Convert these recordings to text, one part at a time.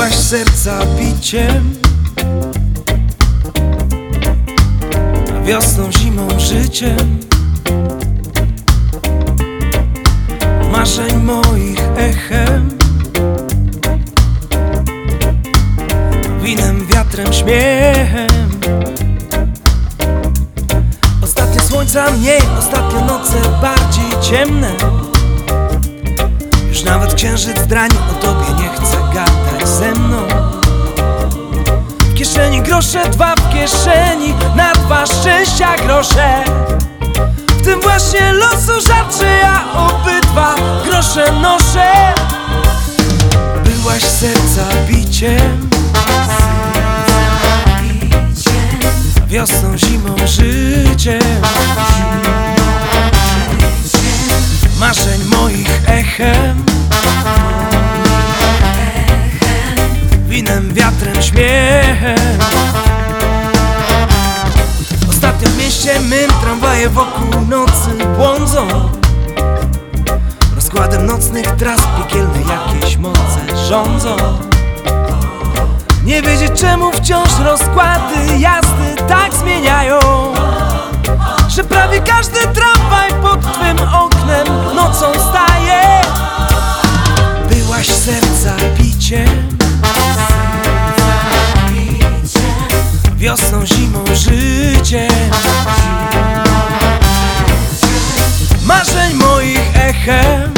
Byłaś serca biciem, a wiosną, zimą, życiem marzeń moich echem, winem, wiatrem, śmiechem. Ostatnie słońca mniej, ostatnie noce bardziej ciemne. Już nawet księżyc drani o tobie nie chce gadać ze mną. W kieszeni grosze, dwa w kieszeni, na dwa szczęścia grosze. W tym właśnie losu żarcie, ja obydwa grosze noszę. Byłaś serca biciem, wiosną, zimą, życiem, marzeń moich echem, winem, wiatrem, śmiechem. Ostatnio w mieście mym tramwaje wokół nocy błądzą. Rozkładem nocnych tras piekielne jakieś moce rządzą. Nie wiedzieć czemu wciąż rozkłady jazdy tak zmieniają, że prawie każdy tramwaj pod twym oknem nocą staje. Byłaś serca biciem, wiosną, zimą, życiem, marzeń moich echem,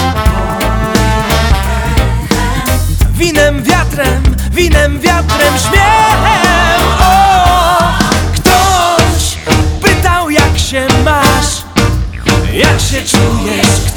winem, wiatrem, śmiechem. O, ktoś pytał jak się masz, jak się czujesz.